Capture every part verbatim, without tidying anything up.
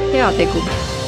Heategu.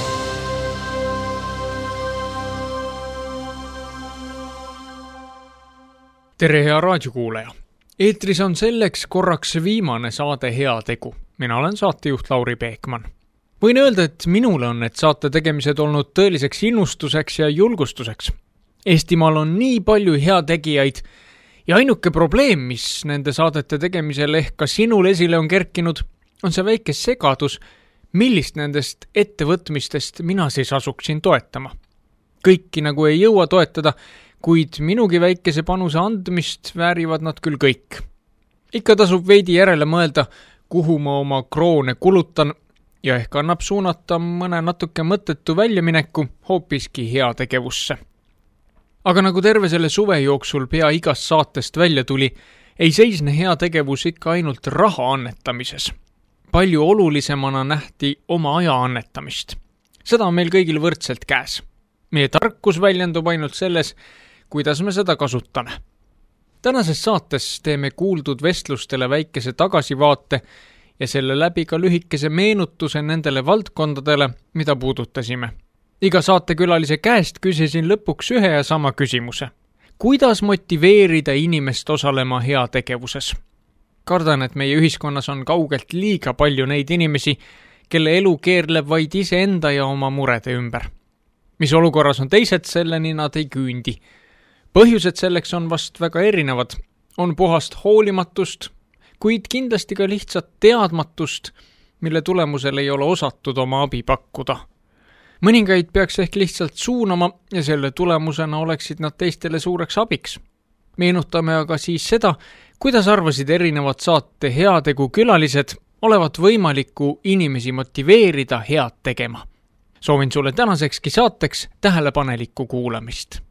Tere, hea raadiokuulaja! Eetris on selleks korraks viimane saade Heategu. Mina olen saatejuht Lauri Peekman. Võin öelda, et minule on need saate tegemised olnud tõeliseks innustuseks ja julgustuseks. Eestimaal on nii palju heategijaid ja ainuke probleem, mis nende saadete tegemisel ehk ka sinul esile on kerkinud, on see väike segadus, millist nendest ettevõtmistest mina siis asuksin toetama. Kõiki nagu ei jõua toetada, kuid minugi väikese panuse andmist väärivad nad küll kõik. Ikka tasub veidi järele mõelda, kuhu ma oma kroone kulutan ja ehk annab suunata mõne natuke mõttetu väljamineku hoopiski heategevusse. Aga nagu terve selle suve jooksul pea igast saatest välja tuli, ei seisne heategevus ikka ainult raha annetamises. Palju olulisemana nähti oma aja annetamist. Seda on meil kõigil võrdselt käes. Meie tarkus väljendub ainult selles, kuidas me seda kasutame. Tänases saates teeme kuuldud vestlustele väikese tagasivaate ja selle läbi ka lühikese meenutuse nendele valdkondadele, mida puudutasime. Iga saatekülalise käest küsisin lõpuks ühe ja sama küsimuse. Kuidas motiveerida inimest osalema heategevuses? Kardan, et meie ühiskonnas on kaugelt liiga palju neid inimesi, kelle elu keerleb vaid iseenda ja oma murede ümber. Mis olukorras on teised, selleni nad ei küündi. Põhjused selleks on vast väga erinevad. On puhast hoolimatust, kuid kindlasti ka lihtsat teadmatust, mille tulemusel ei ole osatud oma abi pakkuda. Mõningaid peaks ehk lihtsalt suunama ja selle tulemusena oleksid nad teistele suureks abiks. Meenutame aga siis seda, kuidas arvasid erinevad saate heategu külalised olevat võimalikku inimesi motiveerida head tegema. Soovin sulle tänasekski saateks tähelepanelikku kuulamist.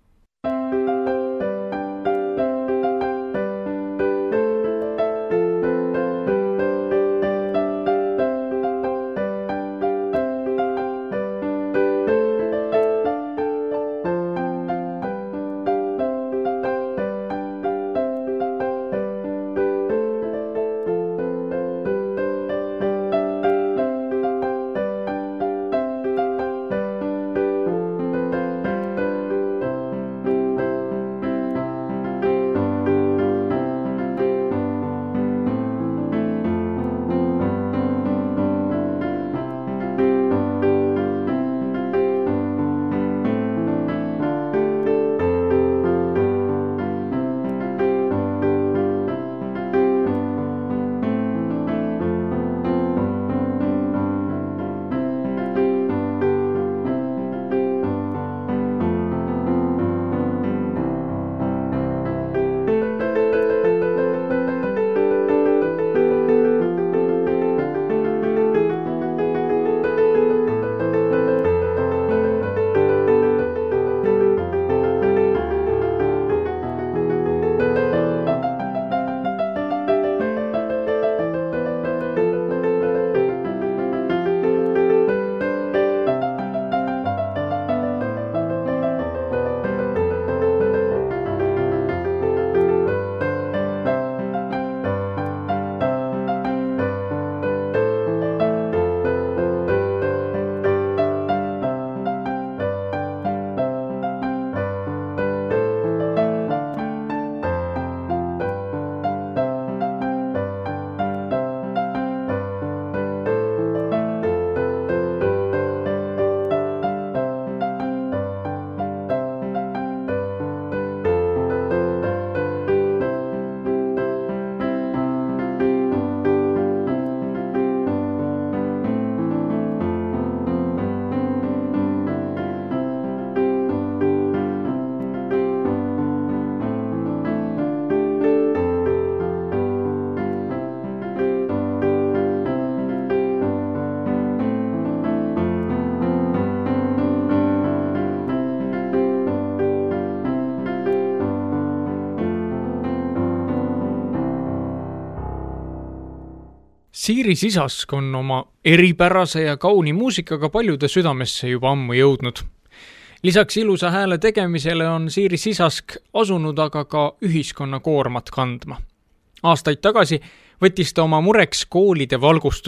Siiri Sisask on oma eripärase ja kauni muusikaga paljude südamesse juba ammu jõudnud. Lisaks ilusa hääle tegemisele on Siiri Sisask asunud aga ka ühiskonna koormat kandma. Aastaid tagasi võttis ta oma mureks koolide valgustuse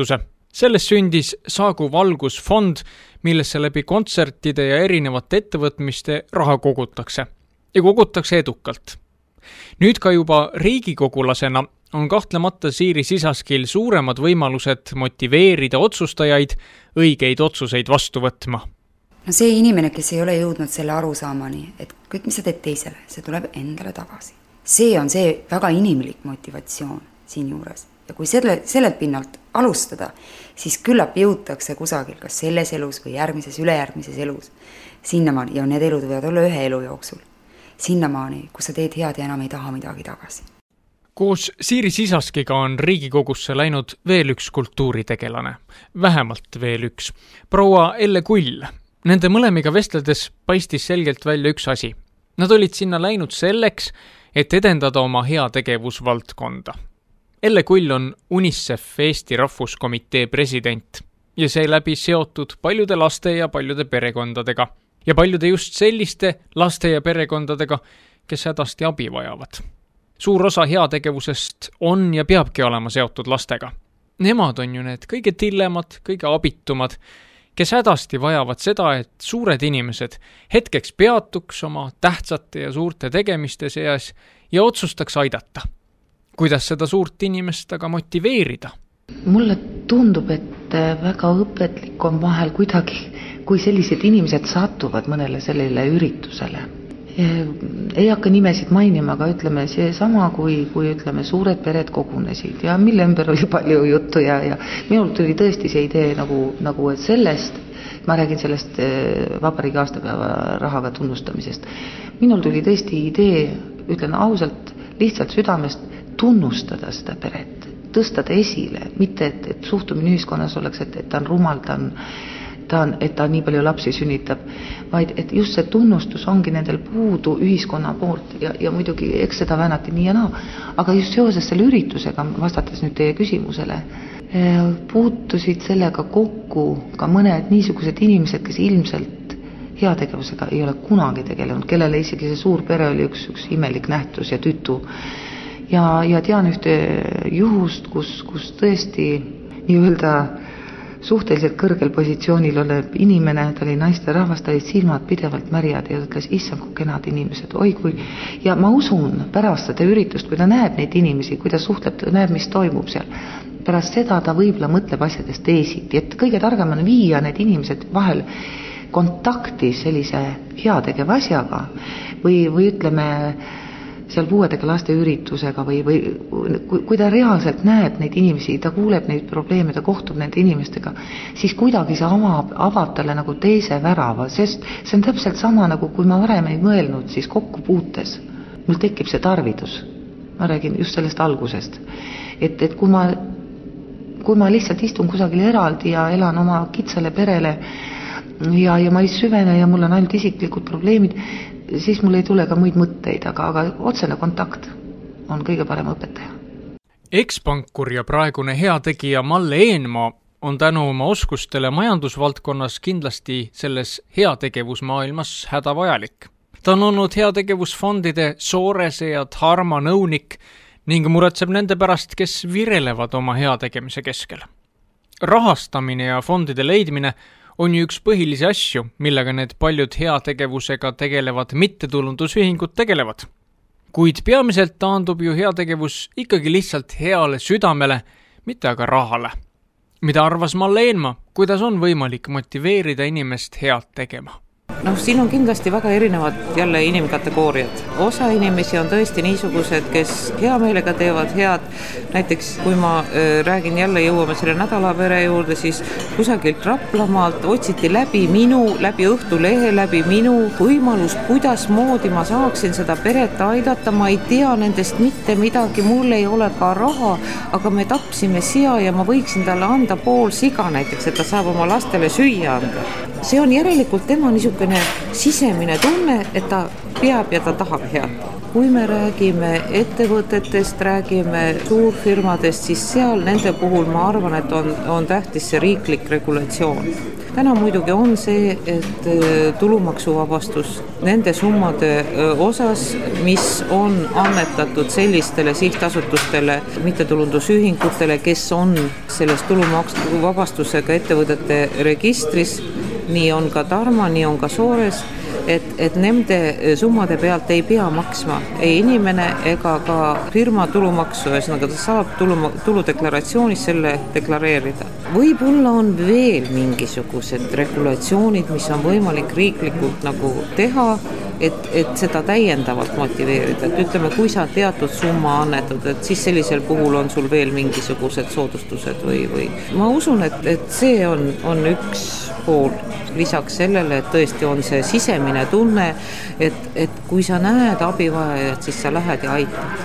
Selles sündis Saagu Valgusfond, millesse läbi kontsertide ja erinevate ettevõtmiste raha kogutakse. Ja kogutakse edukalt. Nüüd ka juba riigikogulasena on kahtlemata Siiri Sisaskil suuremad võimalused motiveerida otsustajaid õigeid otsuseid vastu võtma. No see inimene, kes ei ole jõudnud selle arusaamani, et kõik, mis sa teed teisele, see tuleb endale tagasi. See on see väga inimlik motivatsioon siin juures. Ja kui selle, sellelt pinnalt alustada, siis küllap jõutakse kusagil kas selles elus või järgmises, ülejärgmises elus. Sinnamaani, ja need elud võivad olla ühe elu jooksul. Sinnamaani, kus sa teed head ja enam ei taha midagi tagasi. Koos Siiri Sisaskiga on Riigikogusse läinud veel üks kultuuritegelane. Vähemalt veel üks. Proua Elle Kull. Nende mõlemiga vestledes paistis selgelt välja üks asi. Nad olid sinna läinud selleks, et edendada oma heategevusvaldkonda. Elle Kull on UNICEF Eesti Rahvuskomitee president ja seeläbi seotud paljude laste ja paljude perekondadega ja paljude just selliste laste ja perekondadega, kes hädasti abi vajavad. Suur osa heategevusest on ja peabki olema seotud lastega. Nemad on ju need kõige tillemad, kõige abitumad, kes hädasti vajavad seda, et suured inimesed hetkeks peatuks oma tähtsate ja suurte tegemiste seas ja otsustaks aidata. Kuidas seda suurt inimest aga motiveerida? Mulle tundub, et väga õpetlik on vahel kuidagi, kui sellised inimesed satuvad mõnele sellele üritusele. Ei hakka nimesid mainima, aga ütleme see sama, kui, kui ütleme suured pered kogunesid ja mille ümber oli palju juttu ja, ja minul tuli tõesti see idee nagu, nagu et sellest, ma räägin sellest vabariigi aastapäeva rahaga tunnustamisest. Minul tuli tõesti idee, ütlen ausalt, lihtsalt südamest tunnustada seda peret, tõsta ta esile, mitte et, et suhtumine ühiskonnas oleks, et, et ta on rumal, ta on, ta on, et ta nii palju lapsi sünnitab, vaid et just see tunnustus ongi nendel puudu ühiskonna poolt ja, ja muidugi eks seda väänati nii ja naa, aga just seoses selle üritusega, vastates nüüd teie küsimusele, puutusid sellega kokku ka mõned niisugused inimesed, kes ilmselt heategevusega ei ole kunagi tegelenud, kellele isegi see suur pere oli üks, üks imelik nähtus ja tütu. Ja, ja tean ühte juhust, kus, kus tõesti nii-öelda suhteliselt kõrgel positsioonil olev inimene, ta oli naiste rahvas, ta olid silmad pidevalt märjad ja ta ütles, issand, kui kenad inimesed, oi kui. Ja ma usun pärast seda üritust, kui ta näeb neid inimesi, kui ta suhtleb, ta näeb, mis toimub seal. Pärast seda ta võib-olla mõtleb asjadest teisiti, et kõige targem on viia need inimesed vahel kontakti sellise heategeva asjaga või, või ütleme seal puuedega laste üritusega või, või kui, kui ta reaalselt näeb neid inimesi, ta kuuleb neid probleeme, ta kohtub nende inimestega, siis kuidagi see avab, avab talle nagu teise värava, sest see on täpselt sama nagu kui ma varem ei mõelnud, siis kokku puutes. Mul tekib see tarvidus. Ma räägin just sellest algusest. Et, et kui ma, kui ma lihtsalt istun kusagil eraldi ja elan oma kitsale perele ja, ja ma ei süvene ja mul on ainult isiklikud probleemid, siis mul ei tule ka muid mõtteid, aga, aga otsene kontakt on kõige parem õpetaja. Ekspankur ja praegune heategija Malle Eenmaa on tänu oma oskustele majandusvaldkonnas kindlasti selles heategevusmaailmas hädavajalik. Ta on olnud heategevusfondide Soorese ja Dharma nõunik ning muretseb nende pärast, kes virelevad oma heategemise keskel. Rahastamine ja fondide leidmine on ju üks põhilisi asju, millega need paljud heategevusega tegelevad mittetulundusühingud tegelevad. Kuid peamiselt taandub ju heategevus ikkagi lihtsalt heale südamele, mitte aga rahale. Mida arvas Malle Eenmaa, kuidas on võimalik motiveerida inimest head tegema? noh, siin on kindlasti väga erinevad jälle inimkategooriad. Osa inimesi on tõesti niisugused, kes hea meelega teevad head. Näiteks kui ma äh, räägin jälle, jõuame selle nädalapere juurde, siis kusagilt Raplamaalt otsiti läbi minu, läbi Õhtulehe, läbi minu võimalust, kuidas moodi ma saaksin seda peret aidata. Ma ei tea nendest mitte midagi, mul ei ole ka raha, aga me tapsime sea ja ma võiksin talle anda pool siga näiteks, et ta saab oma lastele süüa anda. See on järelikult tema niisugune sisemine tunne, et ta peab ja ta tahab head. Kui me räägime ettevõtetest, räägime suurfirmadest, siis seal nende puhul ma arvan, et on, on tähtis see riiklik regulatsioon. täna muidugi on see, et tulumaksuvabastus nende summade osas, mis on annetatud sellistele sihtasutustele, mittetulundusühingutele, kes on selles tulumaksuvabastusega ettevõtete registris, nii on ka Tarma, nii on ka Soores, et, et nende summade pealt ei pea maksma ei inimene ega ka firma tulumaksu, ühesõnaga ta saab tulu, tuludeklaratsioonis selle deklareerida. Võib-olla on veel mingisugused regulatsioonid, mis on võimalik riiklikult nagu teha, et, et seda täiendavalt motiveerida. Et ütleme, kui sa teatud summa annetad, et siis sellisel puhul on sul veel mingisugused soodustused või, või. Ma usun, et, et see on, on üks pool. Lisaks sellele, et tõesti on see sisemine tunne, et, et kui sa näed abivajajat, siis sa lähed ja aitad.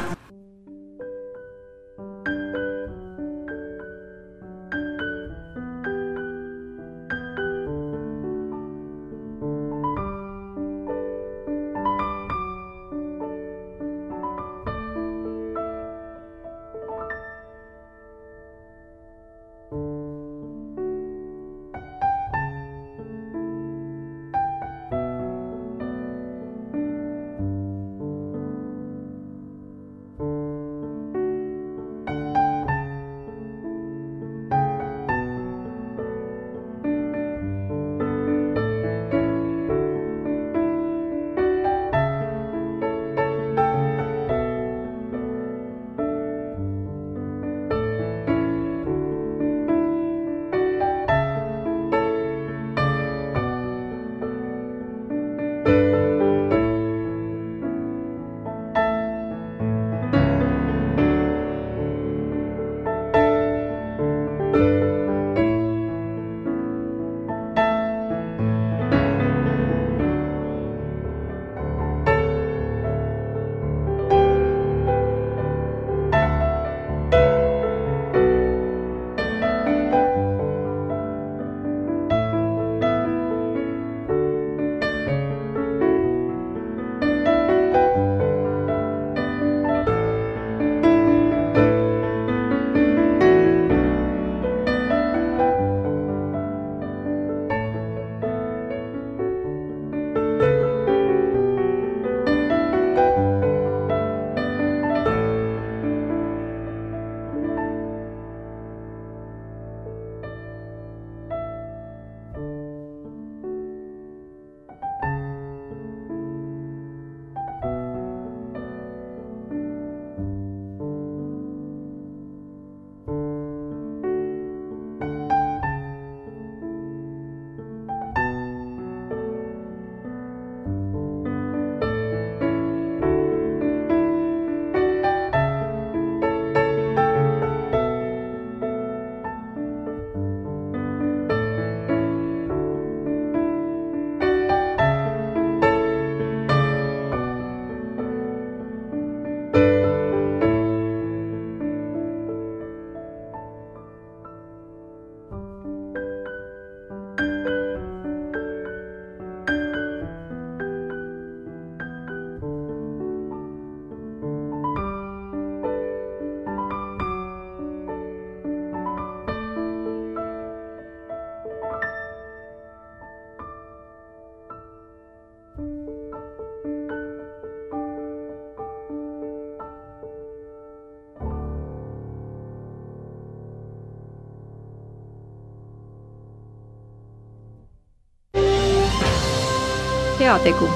Heategu.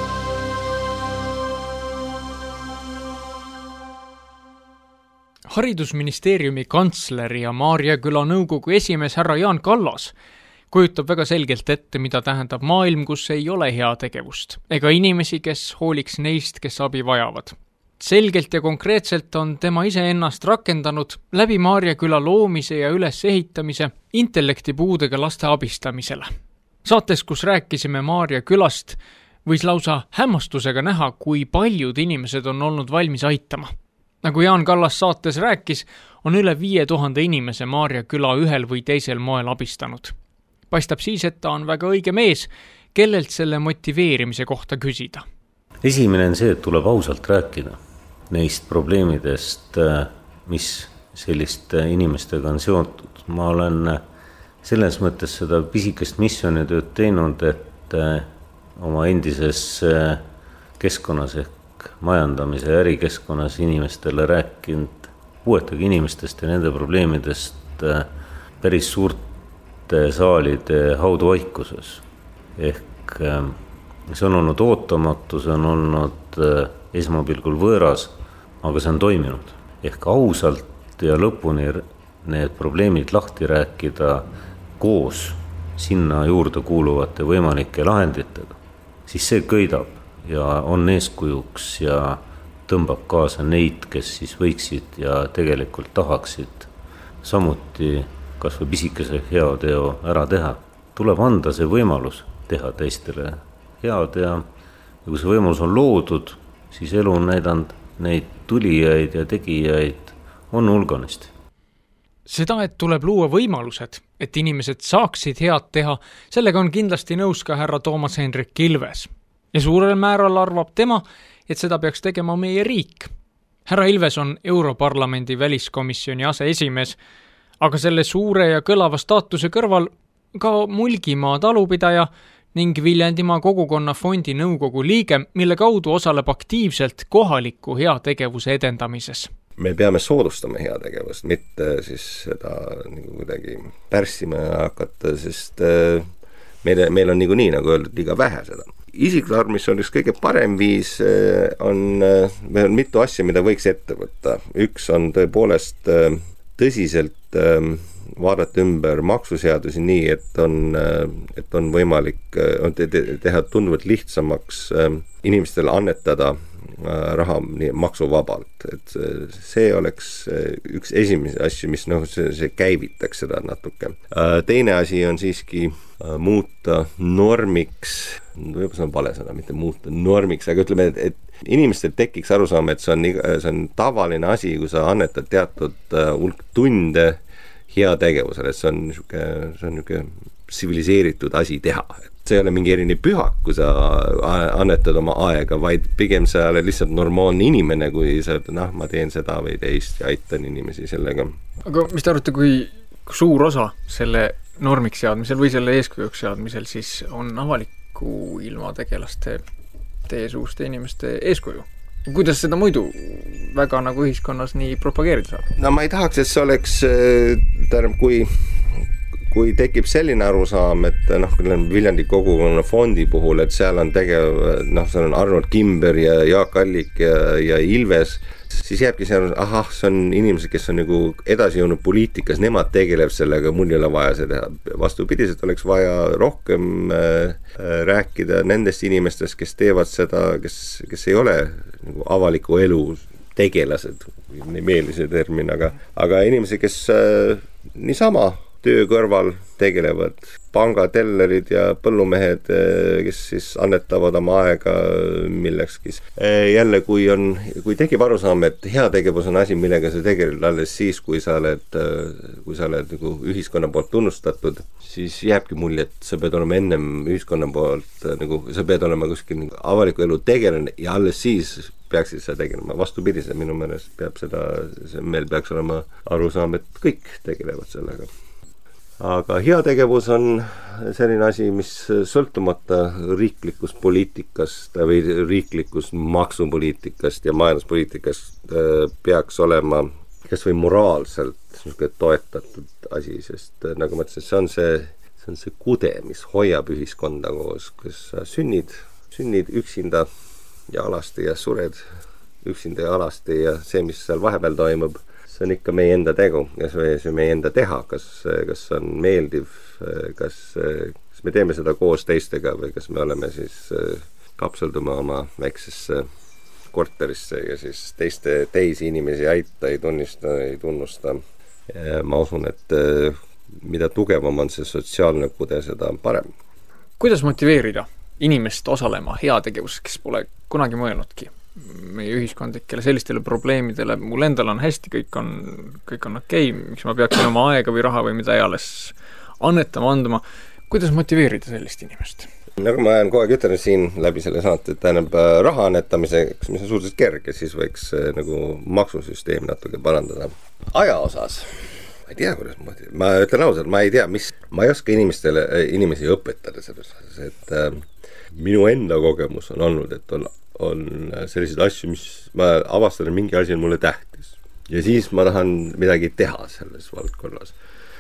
Haridusministeeriumi kantsler ja Maarjaküla nõukogu esimees härra Jaan Kallas kujutab väga selgelt ette, mida tähendab maailm, kus ei ole heategevust, ega inimesi, kes hooliks neist, kes abi vajavad. Selgelt ja konkreetselt on tema iseennast rakendanud läbi Maarjaküla loomise ja ülesehitamise intellektipuudega laste abistamisele. Saates, kus rääkisime Maarjakülast, võis lausa hämmastusega näha, kui paljud inimesed on olnud valmis aitama. Nagu Jaan Kallas saates rääkis, on üle viie tuhande inimese Maarjaküla ühel või teisel moel abistanud. Paistab siis, et ta on väga õige mees, kellelt selle motiveerimise kohta küsida. Esimene on see, et tuleb ausalt rääkida neist probleemidest, mis selliste inimestega on seotud. Ma olen selles mõttes seda pisikest missioonitööd teinud, et oma endises keskkonnas ehk majandamise ja ärikeskkonnas inimestele rääkinud puuetega inimestest ja nende probleemidest päris suurte saalide hauduvaikuses. Ehk see on olnud ootamatu, see on olnud esmapilgul võõras, aga see on toiminud. Ehk ausalt ja lõpuni need probleemid lahti rääkida koos sinna juurde kuuluvate võimalike lahenditega, siis see köidab ja on eeskujuks ja tõmbab kaasa neid, kes siis võiksid ja tegelikult tahaksid samuti kas või pisikese heateo ära teha. Tuleb anda see võimalus teha teistele head ja kui see võimalus on loodud, siis elu on näidanud neid tulijaid ja tegijaid on hulganisti. Seda, et tuleb luua võimalused, et inimesed saaksid head teha, sellega on kindlasti nõus ka härra Toomas Hendrik Ilves. Ja suurel määral arvab tema, et seda peaks tegema meie riik. Härra Ilves on Europarlamendi väliskomisjoni aseesimees, aga selle suure ja kõlava staatuse kõrval ka Mulgimaa talupidaja ning Viljandimaa kogukonna fondi nõukogu liige, mille kaudu osaleb aktiivselt kohaliku heategevuse edendamises. Me peame soodustama heategevust, mitte siis seda nagu kuidagi pärssima hakata, sest meil, meil on niikuinii, nagu öeldud, liiga vähe seda. Isiklik arv, mis on üks kõige parem viis, on, meil on mitu asja, mida võiks ette võtta. Üks on tõepoolest tõsiselt vaadata ümber maksuseadusi nii, et on, et on võimalik on te, teha tunduvalt lihtsamaks inimestele annetada raha nii maksuvabalt, et see oleks üks esimese asju, mis noh, see, see käivitaks seda natuke. Teine asi on siiski muuta normiks, võib-olla see on vale sõna, mitte muuta normiks, aga ütleme, et, et inimestel tekiks arusaama, et see on, see on tavaline asi, kui sa annetad teatud hulk tunde heategevusele, et see on niisugune, see on niisugune tsiviliseeritud asi teha. See ei ole mingi eriline pühak, kui sa annetad oma aega, vaid pigem sa oled lihtsalt normaalne inimene, kui sa ütled, noh, ma teen seda või teist ja aitan inimesi sellega. Aga mis te arvate, kui suur osa selle normiks seadmisel või selle eeskujuks seadmisel siis on avaliku ilmategelaste teesuuste inimeste eeskuju? Kuidas seda muidu väga nagu ühiskonnas nii propageerida saab? No ma ei tahaks, et see oleks, tähendab, kui kui tekib selline arusaam, et noh, Viljandi kogukonna fondi puhul, et seal on tegev, noh, seal on Arnold Kimber ja Jaak Allik ja, ja Ilves, siis jääbki see, ahah, see on inimesed, kes on nagu edasi jõudnud poliitikas, nemad tegelevad sellega, mul ei ole vaja see teha. Vastupidiselt oleks vaja rohkem äh, rääkida nendest inimestest, kes teevad seda, kes, kes ei ole nagu avaliku elu tegelased, ei meeli see termin, aga, aga inimesed, kes äh, niisama töö kõrval tegelevad, pangatellerid ja põllumehed, kes siis annetavad oma aega millekski. Jälle, kui on, kui tekib arusaam, et heategevus on asi, millega sa tegeled alles siis, kui sa oled, kui sa oled nagu ühiskonna poolt tunnustatud, siis jääbki mulje, et sa pead olema ennem ühiskonna poolt, nagu sa pead olema kuskil avaliku elu tegelane ja alles siis peaksid seda tegelema. Vastupidise, minu meelest peab seda, meil peaks olema arusaam, et kõik tegelevad sellega. Aga heategevus on selline asi, mis sõltumata riiklikust poliitikast või riiklikust maksupoliitikast ja majanduspoliitikast peaks olema kas või moraalselt toetatud asi, sest nagu ma ütlesin, see on see, see on see kude, mis hoiab ühiskonda koos, kus sa sünnid, sünnid üksinda ja alasti ja sured üksinda ja alasti ja see, mis seal vahepeal toimub, see on ikka meie enda tegu ja see on meie enda teha, kas, kas on meeldiv, kas, kas me teeme seda koos teistega või kas me oleme siis kapseldume oma väiksesse korterisse ja siis teiste, teisi inimesi aita, ei tunnista, ei tunnusta. Ma usun, et mida tugevam on see sotsiaalne kude, seda on parem. Kuidas motiveerida inimest osalema heategevuses, kes pole kunagi mõelnudki meie ühiskondlikele sellistele probleemidele, mul endal on hästi, kõik on, kõik on okei, miks ma peaksin oma aega või raha või mida eales annetama, andma. Kuidas motiveerida sellist inimest? Nagu ma olen kogu aeg ütelnud siin läbi selle saate, et tähendab raha annetamiseks, mis on suhteliselt kerge, siis võiks nagu maksusüsteem natuke parandada. Aja osas ma ei tea, kuidas ma, ma ütlen ausalt, ma ei tea, mis, ma ei oska inimestele, inimesi õpetada selles, et äh, minu enda kogemus on olnud, et on, on selliseid asju, mis ma avastan, mingi asi on mulle tähtis. Ja siis ma tahan midagi teha selles valdkonnas.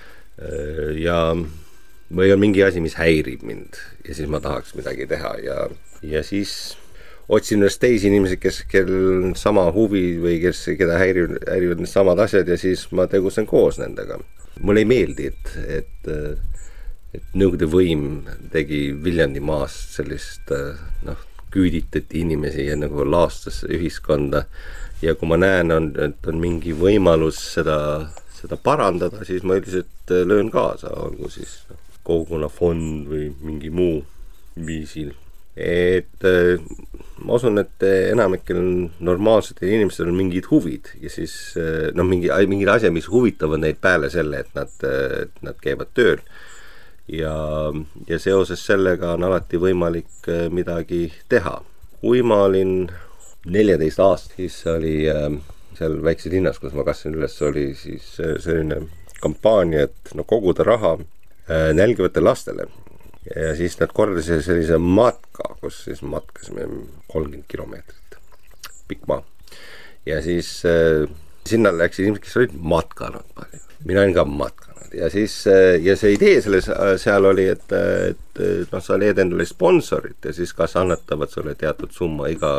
Ja või on mingi asi, mis häirib mind ja siis ma tahaks midagi teha ja, ja siis otsin üles teisi inimesi, kes, kel sama huvi või kes, keda häirivad, häirivad need samad asjad ja siis ma tegusen koos nendega. Mulle ei meeldi, et, et, et Nõukogude võim tegi Viljandi maast sellist, noh, küüditati inimesi ja nagu laastas ühiskonda ja kui ma näen, on, et on mingi võimalus seda, seda parandada, siis ma üldiselt löön kaasa, olgu siis kogukonnafond või mingi muu viisil. Et ma usun, et enamikel normaalsetel inimestel on mingid huvid ja siis noh, mingi, mingid asjad, mis huvitavad neid peale selle, et nad, et nad käivad tööl ja, ja seoses sellega on alati võimalik midagi teha. Kui ma olin neljateist aastat, siis oli seal väikse linnas, kus ma kasvasin üles, oli siis selline kampaania, et no, koguda raha nälgivatele lastele. Ja siis nad kordasid sellise matka, kus siis matkasime kolmkümmend kilomeetrit pikk maa. Ja siis äh, sinna läksid inimesed, kes olid matkanud palju. Mina olin ka matkanud. Ja siis äh, ja see idee selles, äh, seal oli, et, et noh, sa leed endale sponsorit ja siis kas annetavad sulle teatud summa iga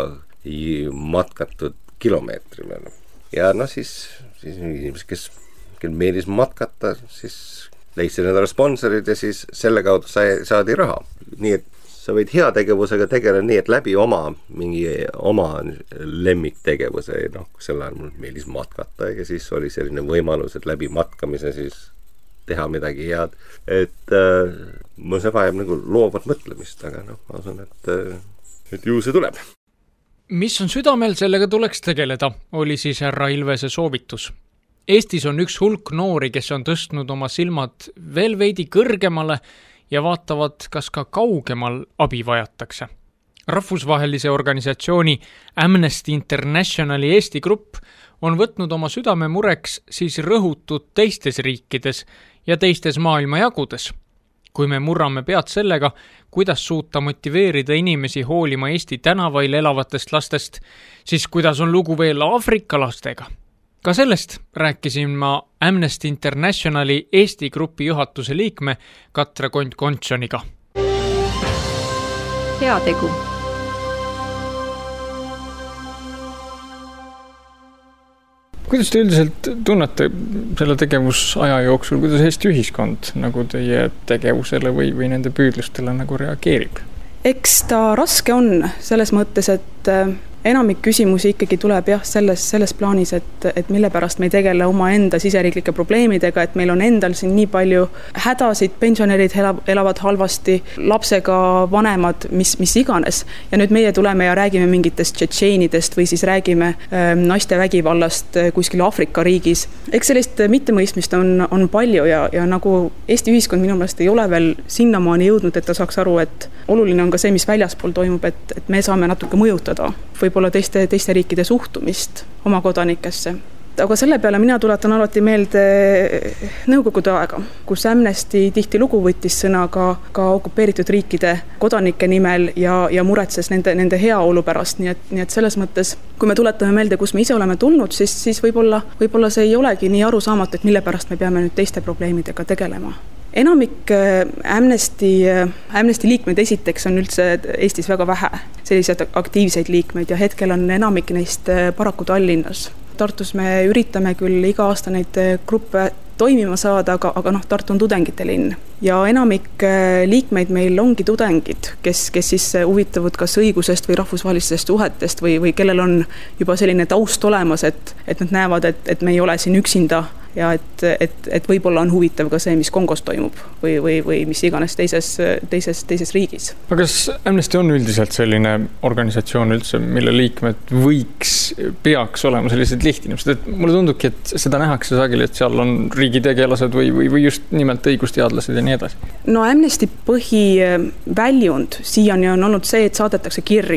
matkatud kilomeetri peale. Ja noh, siis, siis inimesed, kes, kel meelis matkata, siis leidsid endale sponsorid ja siis selle kaudu sai, saadi raha. Nii et sa võid heategevusega tegeleda nii, et läbi oma mingi oma lemmiktegevuse, noh, sel ajal mul meeldis matkata ja siis oli selline võimalus, et läbi matkamise siis teha midagi head. Et äh, mul see vajab nagu loovat mõtlemist, aga noh, ma usun, et, et ju see tuleb. Mis on südamel, sellega tuleks tegeleda, oli siis härra Ilvese soovitus. Eestis on üks hulk noori, kes on tõstnud oma silmad veel veidi kõrgemale ja vaatavad, kas ka kaugemal abi vajatakse. Rahvusvahelise organisatsiooni Amnesty Internationali Eesti grupp on võtnud oma südame mureks siis rõhutud teistes riikides ja teistes maailmajagudes. Kui me murrame pead sellega, kuidas suuta motiveerida inimesi hoolima Eesti tänavail elavatest lastest, siis kuidas on lugu veel Aafrika lastega? Ka sellest rääkisin ma Amnesty Internationali Eesti grupi juhatuse liikme Katre Kont-Kontsoniga. Heategu. Kuidas te üldiselt tunnete selle tegevusaja jooksul, kuidas Eesti ühiskond nagu teie tegevusele või, või nende püüdlustele nagu reageerib? Eks ta raske on selles mõttes, et enamik küsimusi ikkagi tuleb jah, selles, selles plaanis, et, et mille pärast me ei tegele oma enda siseriiklike probleemidega, et meil on endal siin nii palju hädasid, pensionärid elavad halvasti, lapsega vanemad, mis, mis iganes. Ja nüüd meie tuleme ja räägime mingitest tšetšeenidest või siis räägime äh, naiste vägivallast kuskil Aafrika riigis. Eks sellist mittemõistmist on, on palju ja, ja nagu Eesti ühiskond minu meelest ei ole veel sinnamaani jõudnud, et ta saaks aru, et oluline on ka see, mis väljaspool toimub, et, et me saame natuke mõjutada võib-olla teiste, teiste riikide suhtumist oma kodanikesse. Aga selle peale mina tuletan alati meelde nõukogude aega, kus Amnesty tihti lugu võttis sõna ka, ka okupeeritud riikide kodanike nimel ja, ja muretses nende, nende heaolu pärast. Nii et, nii et selles mõttes, kui me tuletame meelde, kus me ise oleme tulnud, siis, siis võib-olla, võib-olla see ei olegi nii arusaamatu, et mille pärast me peame nüüd teiste probleemidega tegelema. Enamik Amnesty, Amnesty liikmeid esiteks on üldse Eestis väga vähe selliseid aktiivseid liikmeid ja hetkel on enamik neist paraku Tallinnas. Tartus me üritame küll iga aasta neid gruppe toimima saada, aga, aga noh, Tartu on tudengite linn. Ja enamik liikmeid meil ongi tudengid, kes, kes siis huvitavad kas õigusest või rahvusvahelistest suhetest või, või kellel on juba selline taust olemas, et, et nad näevad, et, et me ei ole siin üksinda ja et, et, et võib-olla on huvitav ka see, mis Kongos toimub või, või, või mis iganes teises, teises, teises riigis. Aga kas Amnesty on üldiselt selline organisatsioon üldse, mille liikmed võiks, peaks olema sellised lihtinimesed? Et mulle tundubki, et seda nähakse sageli, et seal on riigitegelased või, või, või just nimelt õigusteadlased ja nii edasi. No Amnesty põhiväljund siiani on olnud see, et saadetakse kirju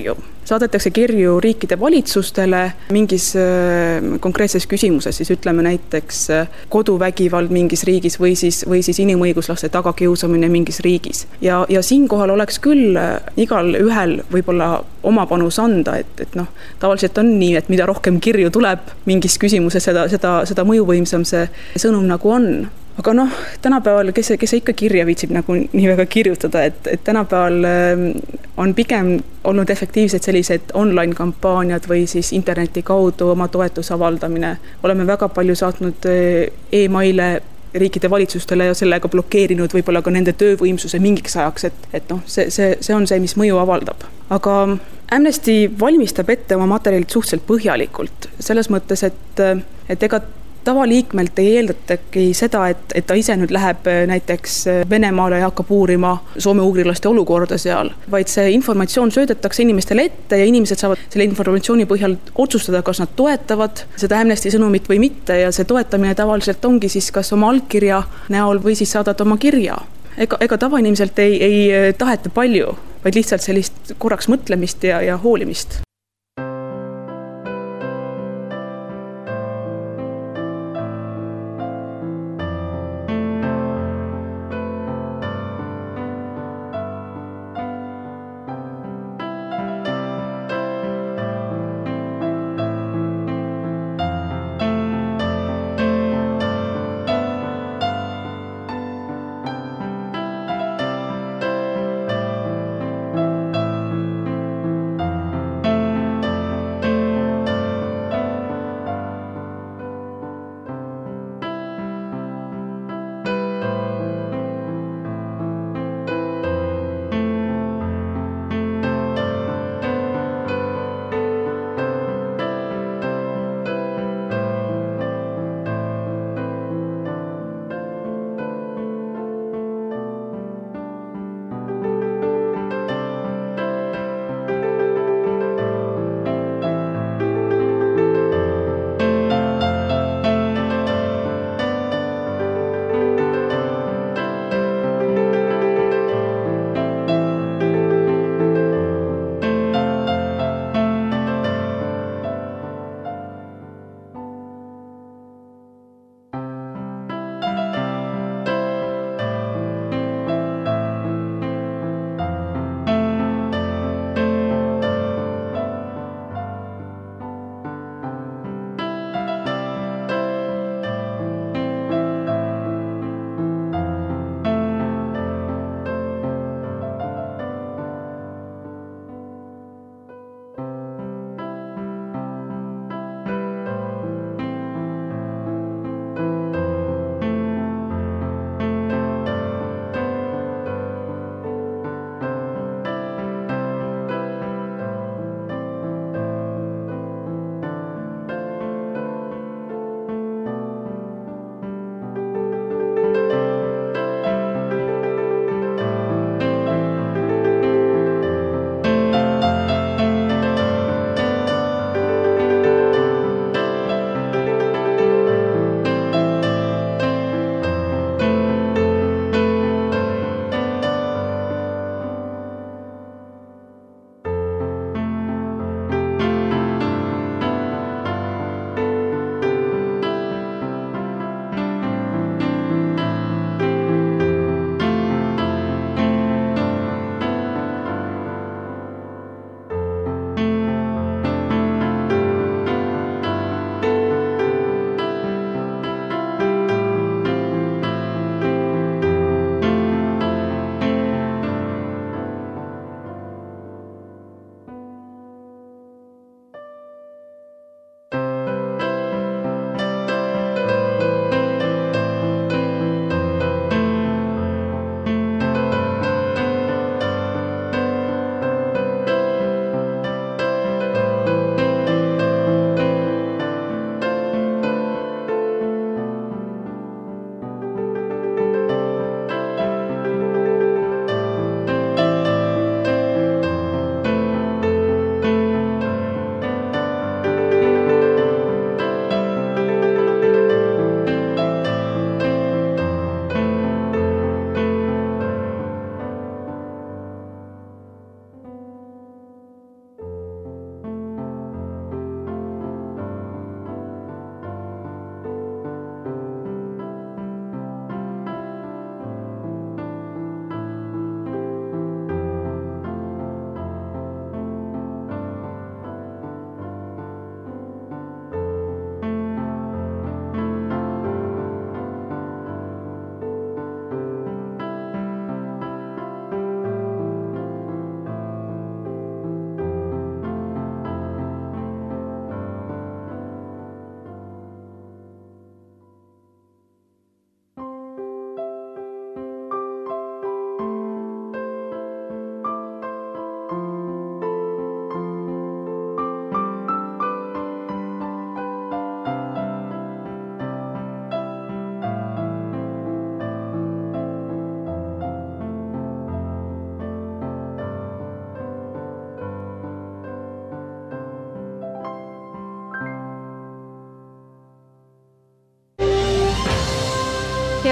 saadetakse kirju riikide valitsustele mingis konkreetses küsimuses, siis ütleme näiteks koduvägivald mingis riigis või siis, või siis inimõiguslaste tagakiusamine mingis riigis. Ja, ja siinkohal oleks küll igal ühel võib-olla oma panus anda, et, et noh, tavaliselt on nii, et mida rohkem kirju tuleb mingis küsimuses, seda, seda, seda mõjuvõimsam see sõnum nagu on. Aga noh, tänapäeval, kes, kes ikka kirja viitsib nagu nii väga kirjutada, et, et tänapäeval on pigem olnud efektiivsed sellised online-kampaaniad või siis interneti kaudu oma toetuse avaldamine. Oleme väga palju saatnud e-maile riikide valitsustele ja sellega blokeerinud võib-olla ka nende töövõimsuse mingiks ajaks, et, et noh, see, see, see on see, mis mõju avaldab. Aga Amnesty valmistab ette oma materjalid suhteliselt põhjalikult, selles mõttes, et, et ega tavaliikmelt ei eeldatagi seda, et, et ta ise nüüd läheb näiteks Venemaale ja hakkab uurima soome-ugrilaste olukorda seal, vaid see informatsioon söödetakse inimestele ette ja inimesed saavad selle informatsiooni põhjal otsustada, kas nad toetavad seda Amnesty sõnumit või mitte ja see toetamine tavaliselt ongi siis kas oma allkirja näol või siis saadad oma kirja. Ega, ega tavainimselt ei, ei taheta palju, vaid lihtsalt sellist korraks mõtlemist ja, ja hoolimist.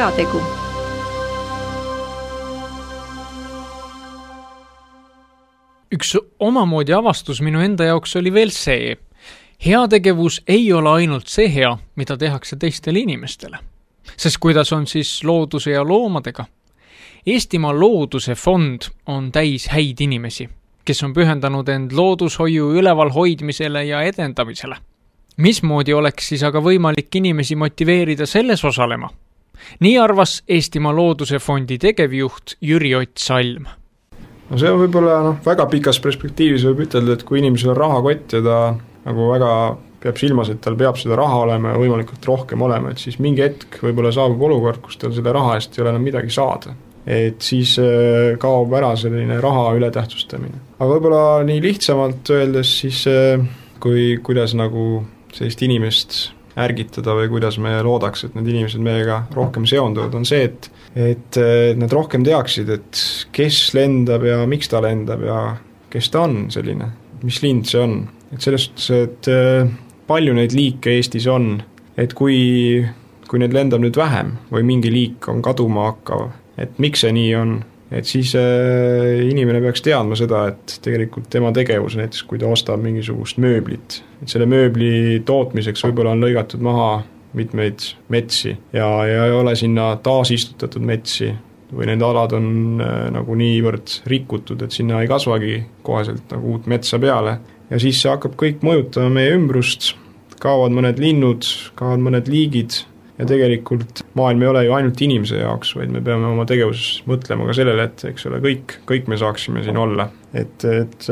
heategu. Üks omamoodi avastus minu enda jaoks oli veel see. Heategevus ei ole ainult see hea, mida tehakse teistele inimestele. Sest kuidas on siis looduse ja loomadega? Eestimaa looduse fond on täis häid inimesi, kes on pühendanud end loodushoiu üleval hoidmisele ja edendamisele. Mismoodi oleks siis aga võimalik inimesi motiveerida selles osalema? Nii arvas Eestimaa looduse fondi tegevjuht Jüri Ott Salm. No see on võib-olla no, väga pikas perspektiivis võib ütelda, et kui inimesel on rahakott ja ta nagu väga peab silmas, et tal peab seda raha olema ja võimalikult rohkem olema, et siis mingi hetk võib-olla saabub olukord, kus tal selle raha eest ei ole enam midagi saada. Et siis kaob ära selline raha ületähtsustamine. Aga võib-olla nii lihtsamalt öeldes siis, kui, kuidas nagu sellist inimest ärgitada või kuidas me loodaks, et need inimesed meiega rohkem seonduvad, on see, et, et nad rohkem teaksid, et kes lendab ja miks ta lendab ja kes ta on selline, mis lind see on. Et sellest, et palju neid liike Eestis on, et kui, kui need lendab nüüd vähem või mingi liik on kaduma hakkav, et miks see nii on, et siis inimene peaks teadma seda, et tegelikult tema tegevus, näiteks kui ta ostab mingisugust mööblit, et selle mööbli tootmiseks võib-olla on lõigatud maha mitmeid metsi ja, ja ei ole sinna taasistutatud metsi või need alad on nagu niivõrd rikutud, et sinna ei kasvagi koheselt nagu uut metsa peale ja siis see hakkab kõik mõjutama meie ümbrust, kaovad mõned linnud, kaovad mõned liigid ja tegelikult maailm ei ole ju ainult inimese jaoks, vaid me peame oma tegevuses mõtlema ka sellele, et eks ole, kõik, kõik me saaksime siin olla. Et, et,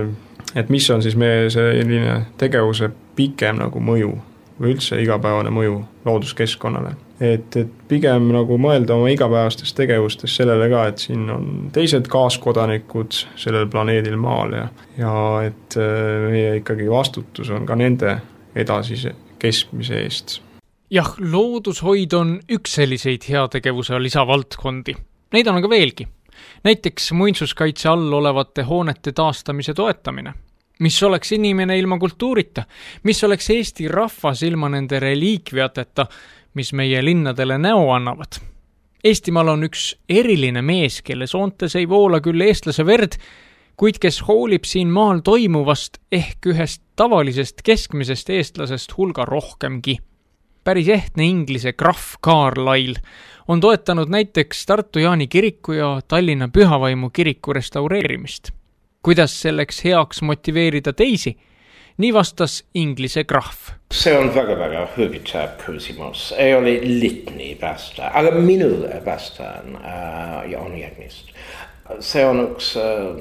et mis on siis meie selline tegevuse pikem nagu mõju või üldse igapäevane mõju looduskeskkonnale. Et, et pigem nagu mõelda oma igapäevastes tegevustes sellele ka, et siin on teised kaaskodanikud sellel planeedil maal ja, ja et meie ikkagi vastutus on ka nende edasise keskmise eest. Jah, loodushoid on üks selliseid heategevuse lisavaldkondi. Neid on aga veelgi. Näiteks muinsuskaitse all olevate hoonete taastamise toetamine. Mis oleks inimene ilma kultuurita? Mis oleks Eesti rahvas ilma nende reliikviateta, mis meie linnadele näo annavad? Eestimaal on üks eriline mees, kelle soontes ei voola küll eestlase verd, kuid kes hoolib siin maal toimuvast ehk ühest tavalisest keskmisest eestlasest hulga rohkemgi. Päris ehtne inglise Graf Carlyle on toetanud näiteks Tartu Jaani kiriku ja Tallinna Pühavaimu kiriku restaureerimist. Kuidas selleks heaks motiveerida teisi? Nii vastas inglise Graf. See on väga-väga huvitav küsimus. Ei ole litni vasta, aga minule vastaan uh, ja on järgmist. See on üks uh,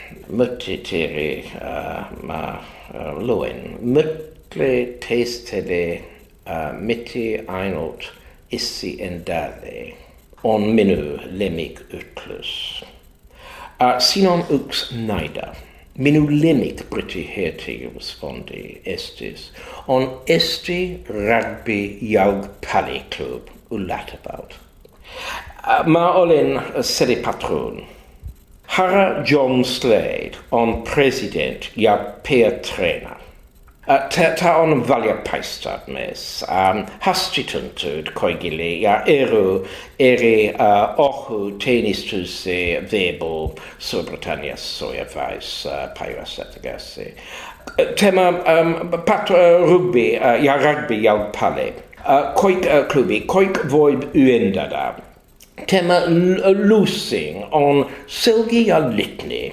mõttetiri uh, ma uh, luen. Mõtle teistele Uh, mitte ainult issi endale on minu lemmik ütlus. Uh, siin on üks näide. Minu lemmik Briti heategevusfondi Eestis on Eesti Rugby jalgpalliklubb üllättävalt. Uh, ma olen selle patron. Herra John Slade on president ja peatreener. Uh, ta on väljapaistat myös um, hastituntud kaikille ja eri, eri uh, ohu teenistuse Webull Suurbritanniassa ja Vais uh, päivässä. Tämä um, pat, uh, rugby uh, ja rugby jalgpalli. Uh, koik uh, klubi, koik voi yendada. Tämä losing on selgi ja litni,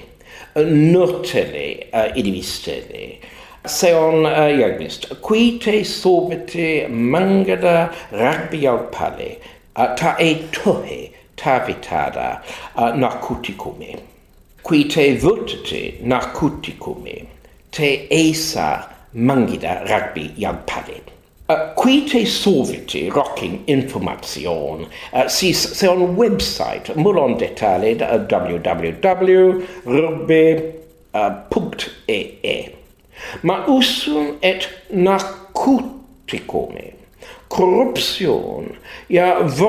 noteli uh, idivisteli. Se on uh, järgmist. Kui te soovite mangada rugby-jalgpalli, uh, ta ei tohi tarvitada uh, narkotikumi. Kui te võtate narkotikumi, te ei saa mangida rugby-jalgpalli. Uh, kui te soovite rohkem informatsioon, uh, siis se on website. Mul on detaljid uh, w w w punkt rugby punkt e e. Ma usun, et narkotikumi, korruption ja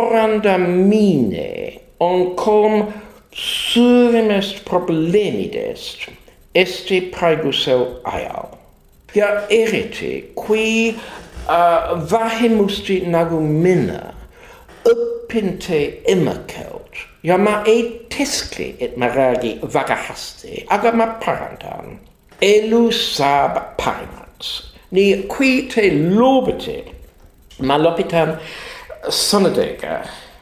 varandamine on kolm suurimmista probleemidest Eesti praegusel ajal. Ja eriti, kui uh, vähemmusti nagu minä õppinte imakelt. Ja ma ei teskli, et ma räägi väga hästi, aga ma parandan. Elu saab parimat. Nii kui te loobite, ma lopitan sõnadega.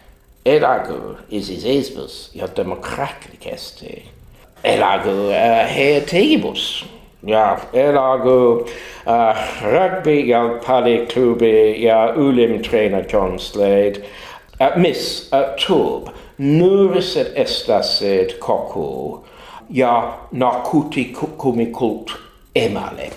Elagu iseseisvus ja demokraatlikesti. Elagu uh, hea tegevus. Ja elagu uh, rugby jalgpalliklubi ja ülimtreener John Slade. Uh, mis uh, toob nuuriset estasid kokku ja narkootikumikult emale.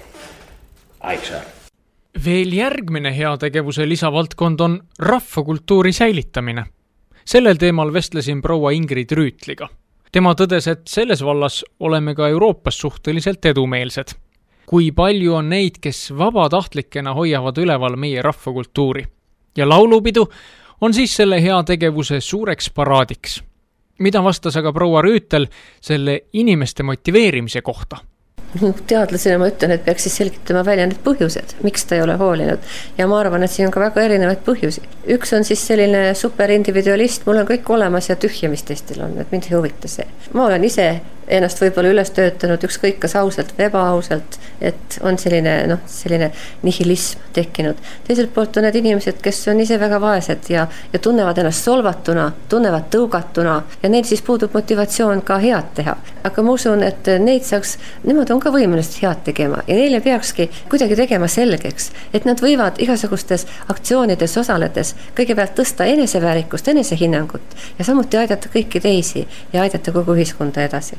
Aitäh. Veel järgmine heategevuse lisavaldkond on rahvakultuuri säilitamine. Sellel teemal vestlesin proua Ingrid Rüütliga. Tema tõdes, et selles vallas oleme ka Euroopas suhteliselt edumeelsed. Kui palju on neid, kes vabatahtlikena hoiavad üleval meie rahvakultuuri. Ja laulupidu on siis selle heategevuse suureks paraadiks. Mida vastas aga proua Rüütel selle inimeste motiveerimise kohta? Teadlasena ma ütlen, et peaks siis selgitama välja need põhjused, miks ta ei ole hoolinud. Ja ma arvan, et siin on ka väga erinevaid põhjusi. Üks on siis selline superindividualist, mul on kõik olemas ja tühja, mis teistel on, et mind ei huvita see. Ma olen ise ennast võib-olla üles töötanud ükskõik kas ausalt või ebaausalt, et on selline, noh, selline nihilism tekkinud. Teiselt poolt on need inimesed, kes on ise väga vaesed ja, ja tunnevad ennast solvatuna, tunnevad tõugatuna ja neil siis puudub motivatsioon ka head teha. Aga ma usun, et neid saaks, nemad on ka võimelised head tegema ja neile peakski kuidagi tegema selgeks, et nad võivad igasugustes aktsioonides osaledes kõigepealt tõsta eneseväärikust, enesehinnangut ja samuti aidata kõiki teisi ja aidata kogu ühiskonda edasi.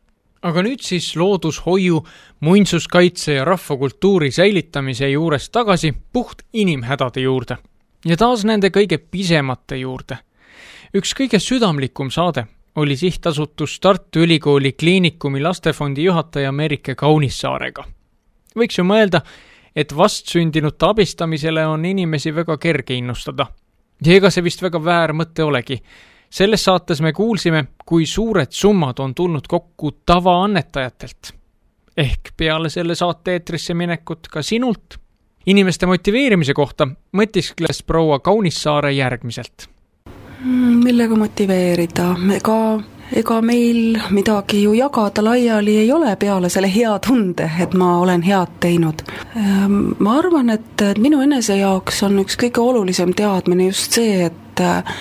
Aga nüüd siis loodushoiu, muinsuskaitse ja rahvakultuuri säilitamise juures tagasi puht inimhädade juurde. Ja taas nende kõige pisemate juurde. Üks kõige südamlikum saade oli sihtasutus Tartu Ülikooli kliinikumi lastefondi juhataja Merike Kaunissaarega. Võiks ju mõelda, et vastsündinute abistamisele on inimesi väga kerge innustada. Ja ega see vist väga väär mõte olegi. Selles saates me kuulsime, kui suured summad on tulnud kokku tavaannetajatelt. Ehk peale selle saate eetrisse minekut ka sinult. Inimeste motiveerimise kohta mõtiskles proua Kaunissaare järgmiselt. Millega motiveerida? Ega, ega meil midagi ju jagada laiali ei ole peale selle hea tunde, et ma olen head teinud. Ma arvan, et minu enese jaoks on üks kõige olulisem teadmine just see, et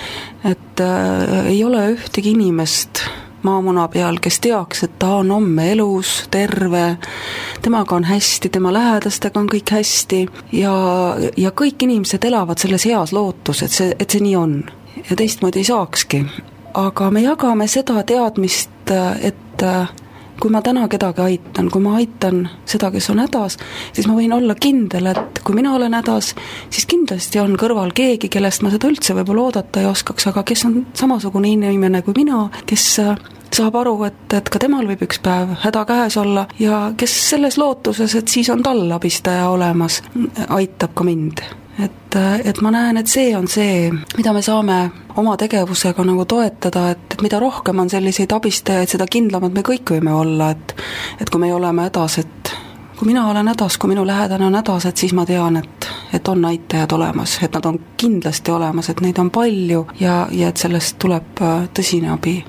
et äh, ei ole ühtegi inimest maamuna peal, kes teaks, et ta on homme elus, terve, temaga on hästi, tema lähedastega on kõik hästi ja, ja kõik inimesed elavad selles heas lootus, et see, et see nii on ja teistmoodi ei saakski. Aga me jagame seda teadmist, et kui ma täna kedagi aitan, kui ma aitan seda, kes on hädas, siis ma võin olla kindel, et kui mina olen hädas, siis kindlasti on kõrval keegi, kellest ma seda üldse võib-olla oodata ei oskaks, aga kes on samasugune inimene kui mina, kes saab aru, et, et ka temal võib üks päev häda käes olla ja kes selles lootuses, et siis on tal abistaja olemas, aitab ka mind. Et, et ma näen, et see on see, mida me saame oma tegevusega nagu toetada, et, et mida rohkem on selliseid abistajaid, seda kindlamad me kõik võime olla, et, et kui me oleme hädas, et kui mina olen hädas, kui minu lähedane on hädas, et siis ma tean, et, et on aitajad olemas, et nad on kindlasti olemas, et neid on palju ja, ja et sellest tuleb tõsine abi.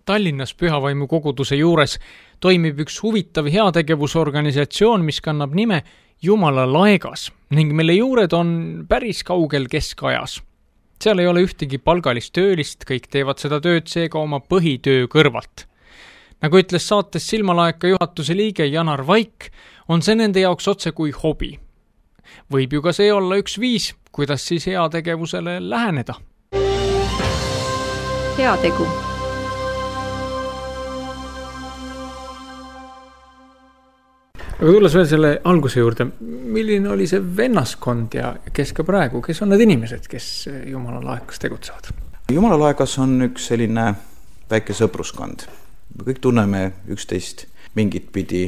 Tallinnas Pühavaimu koguduse juures toimib üks huvitav heategevusorganisatsioon, mis kannab nime Jumala laegas ning mille juured on päris kaugel keskajas. Seal ei ole ühtegi palgalist töölist, kõik teevad seda tööd seega oma põhitöö kõrvalt. Nagu ütles saates Silmalaeka juhatuse liige Janar Vaik, on see nende jaoks otse kui hobi. Võib ju ka see olla üks viis, kuidas siis heategevusele läheneda. Heategu. Aga tulles veel selle alguse juurde, milline oli see vennaskond ja kes ka praegu, kes on need inimesed, kes Jumala laegas tegutsevad? Jumala laegas on üks selline väike sõpruskond. Me kõik tunneme üksteist mingit pidi,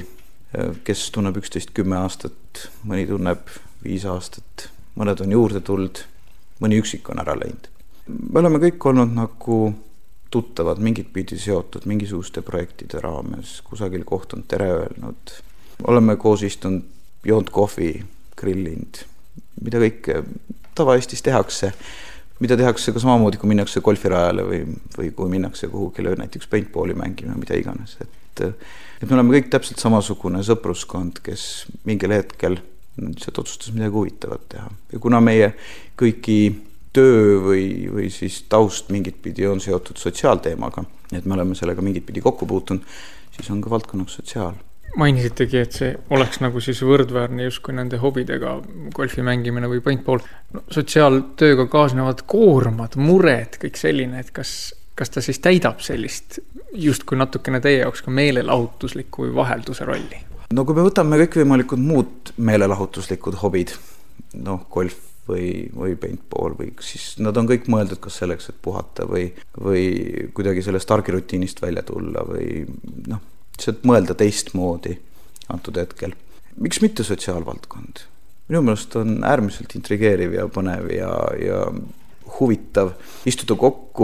kes tunneb üksteist kümme aastat, mõni tunneb viis aastat, mõned on juurde tuld, mõni üksik on ära läinud. Me oleme kõik olnud nagu tuttavad, mingit pidi seotud mingisuguste projektide raames, kusagil kohtunud, tere öelnud, oleme koos istunud, joonud kohvi, grillinud, mida kõik tava-Eestis tehakse, mida tehakse ka samamoodi, kui minnakse golfirajale või, või kui minnakse kuhugile näiteks paintballi mängima, mida iganes. Et, et me oleme kõik täpselt samasugune sõpruskond, kes mingil hetkel lihtsalt otsustas midagi huvitavat teha. Ja kuna meie kõiki töö või, või siis taust mingit pidi on seotud sotsiaalteemaga, et me oleme sellega mingit pidi kokku puutunud, siis on ka valdkonnaks sotsiaal. Mainisitegi, et see oleks nagu siis võrdväärne justkui nende hobidega, golfi mängimine või paintball. No, sotsiaaltööga kaasnevad koormad, mured, kõik selline, et kas, kas ta siis täidab sellist justkui natukene teie jaoks ka meelelahutusliku või vahelduse rolli? No kui me võtame kõik võimalikud muud meelelahutuslikud hobid, noh, golf või, või paintball, või siis nad on kõik mõeldud kas selleks, et puhata või, või kuidagi sellest argirutiinist välja tulla või noh, et mõelda teistmoodi antud hetkel. Miks mitte sotsiaalvaldkond? Minu meelest on äärmiselt intrigeeriv ja põnev ja, ja huvitav istuda kokku,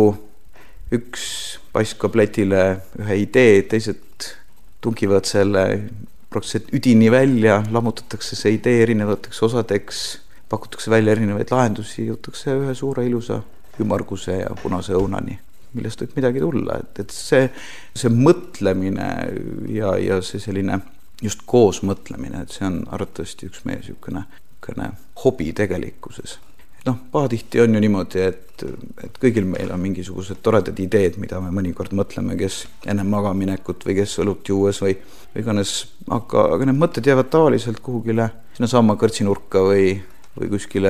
üks paiskab letile ühe idee, teised tungivad selle protsessi üdini välja, lammutatakse see idee erinevateks osadeks, pakutakse välja erinevaid lahendusi, jõutakse ühe suure ilusa ümmarguse ja punase õunani, millest võib midagi tulla, et, et see, see mõtlemine ja, ja see selline just koos mõtlemine, et see on arvatavasti üks meie sükene, sükene hobi tegelikkuses. Noh, pahatihti on ju niimoodi, et, et kõigil meil on mingisugused toredad ideed, mida me mõnikord mõtleme, kes enne magaminekut või kes õlut juues või, või iganes, aga, aga need mõtted jäävad tavaliselt kuhugile sinna sama kõrtsinurka või, või kuskile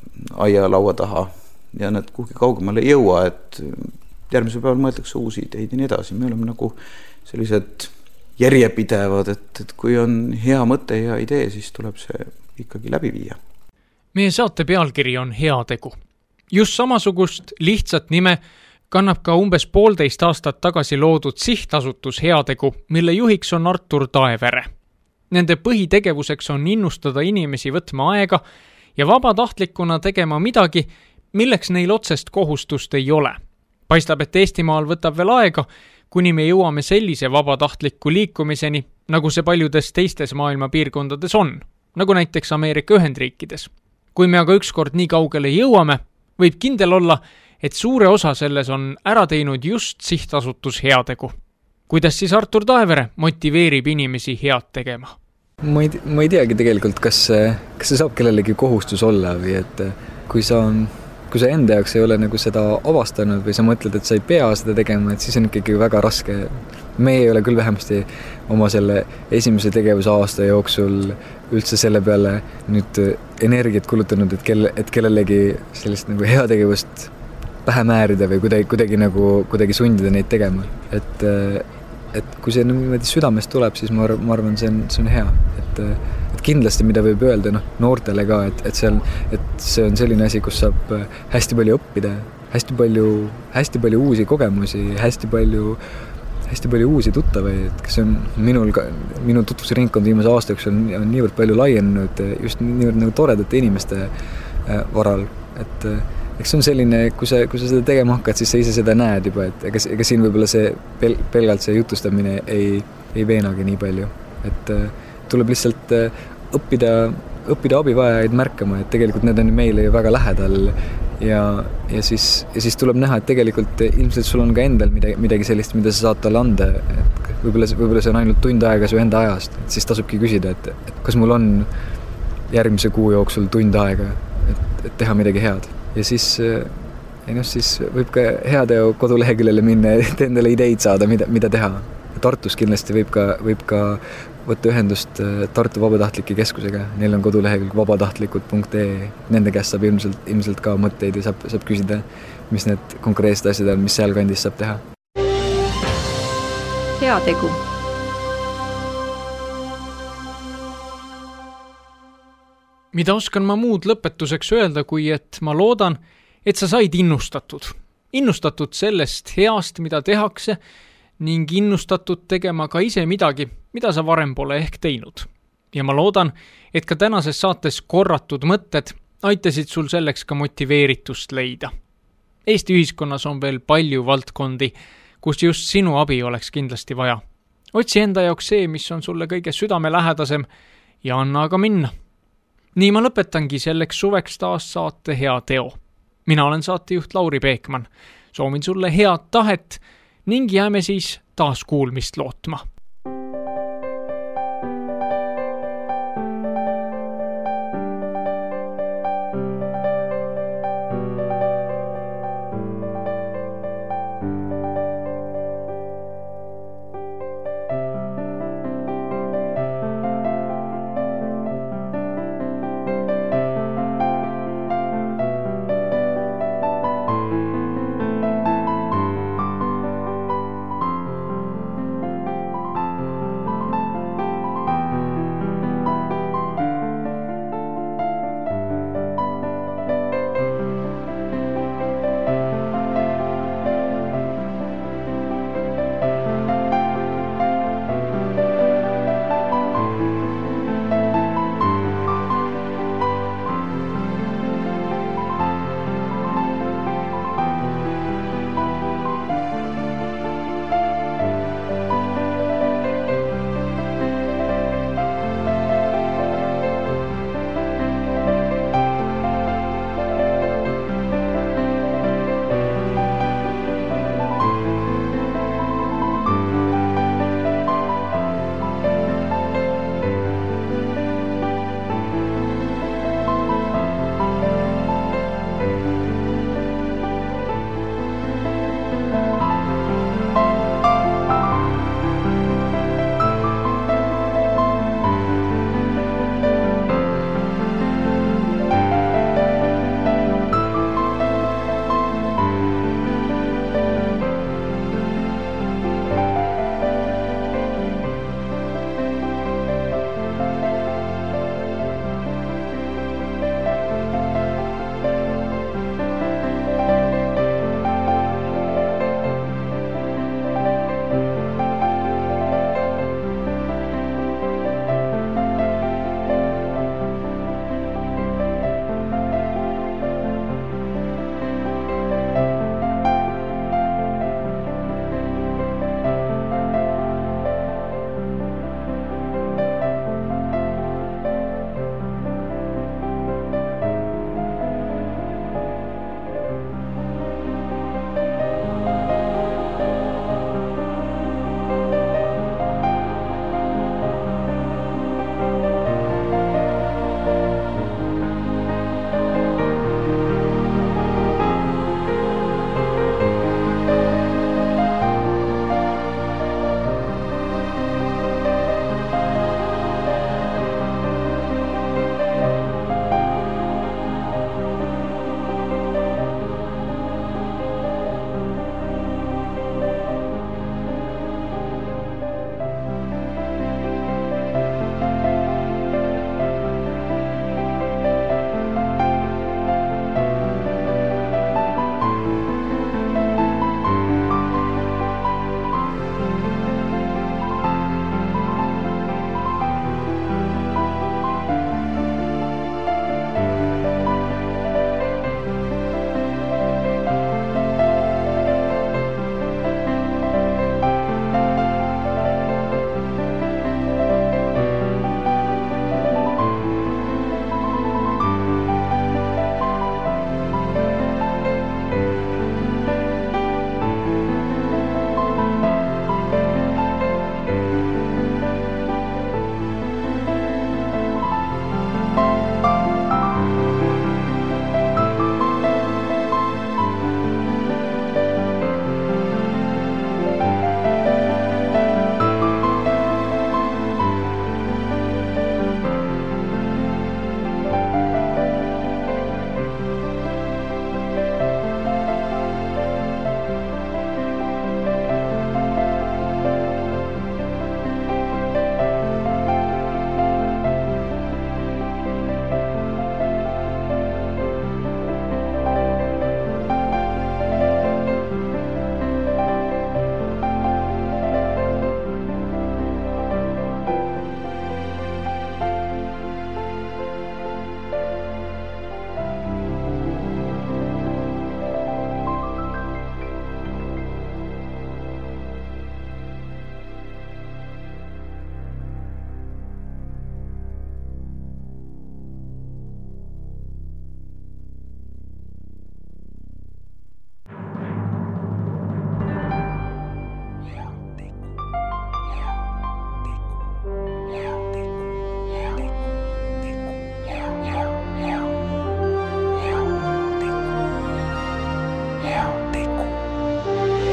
aia laua taha ja need kuhugi kaugemale ei jõua, et järgmisel päeval mõeldakse uusi ideid ja nii edasi. Me oleme nagu sellised järjepidevad, et, et kui on hea mõte ja idee, siis tuleb see ikkagi läbi viia. Meie saate pealkiri on Heategu. Just samasugust lihtsat nime kannab ka umbes poolteist aastat tagasi loodud sihtasutus Heategu, mille juhiks on Artur Taevere. Nende põhitegevuseks on innustada inimesi võtma aega ja vabatahtlikuna tegema midagi, milleks neil otsest kohustust ei ole. Paistab, et Eestimaal võtab veel aega, kuni me jõuame sellise vabatahtliku liikumiseni, nagu see paljudes teistes maailma piirkondades on, nagu näiteks Ameerika Ühendriikides. Kui me aga ükskord nii kaugele jõuame, võib kindel olla, et suure osa selles on ära teinud just sihtasutus Heategu. Kuidas siis Artur Taevere motiveerib inimesi head tegema? Ma ei, ma ei teagi tegelikult, kas, kas see saab kellelegi kohustus olla või et kui sa on kui sa enda jaoks ei ole nagu seda avastanud või sa mõtled, et sa ei pea seda tegema, et siis on ikkagi väga raske. Me ei ole küll vähemasti oma selle esimese tegevusaasta jooksul üldse selle peale nüüd energiat kulutanud, et, kelle, et kellelegi sellist nagu heategevust pähe määrida või kuidagi, kuidagi, nagu, kuidagi sundida neid tegema. Et, et kui see niimoodi südamest tuleb, siis ma, ma arvan, see on, see on hea. Et, et kindlasti, mida võib öelda no, noortele ka, et, et, see on, et see on selline asi, kus saab hästi palju õppida, hästi palju, hästi palju uusi kogemusi, hästi palju, hästi palju uusi tuttavaid, kes on minul ka, minu tutvusringkond viimase aasta jooksul on, on niivõrd palju laienenud just niivõrd nagu toredate inimeste varal, et eks see on selline, kui sa, kui sa seda tegema hakkad, siis sa ise seda näed juba, et ega, ega siin võib-olla see pel, pelgalt see jutustamine ei, ei veenagi nii palju, et tuleb lihtsalt õppida, õppida abivajajaid märkama, et tegelikult need on meile ju väga lähedal ja, ja siis, ja siis tuleb näha, et tegelikult ilmselt sul on ka endal midagi, midagi sellist, mida sa saad talle anda, et võib-olla, võib-olla see on ainult tund aega su enda ajast, et siis tasubki küsida, et, et kas mul on järgmise kuu jooksul tund aega, et, et teha midagi head. Ja siis, ei noh, siis võib ka Heateo koduleheküljele minna, et endale ideid saada, mida, mida teha. Tartus kindlasti võib ka, võib ka võtta ühendust Tartu Vabatahtlike Keskusega. Neil on kodulehekülg vabatahtlikud punkt ee. Nende käest saab ilmselt, ilmselt ka mõtteid ja saab, saab küsida, mis need konkreetsed asjad on, mis seal kandis saab teha. Heategu. Mida oskan ma muud lõpetuseks öelda, kui et ma loodan, et sa said innustatud. Innustatud sellest heast, mida tehakse, ning innustatud tegema ka ise midagi, mida sa varem pole ehk teinud. Ja ma loodan, et ka tänases saates korratud mõtted aitasid sul selleks ka motiveeritust leida. Eesti ühiskonnas on veel palju valdkondi, kus just sinu abi oleks kindlasti vaja. Otsi enda jaoks see, mis on sulle kõige südamelähedasem ja anna aga minna. Nii ma lõpetangi selleks suveks taas saate Hea teo. Mina olen saatejuht Lauri Peekman. Soovin sulle head tahet ning jääme siis taas kuulmist lootma.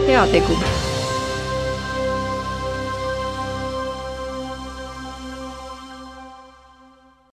heategu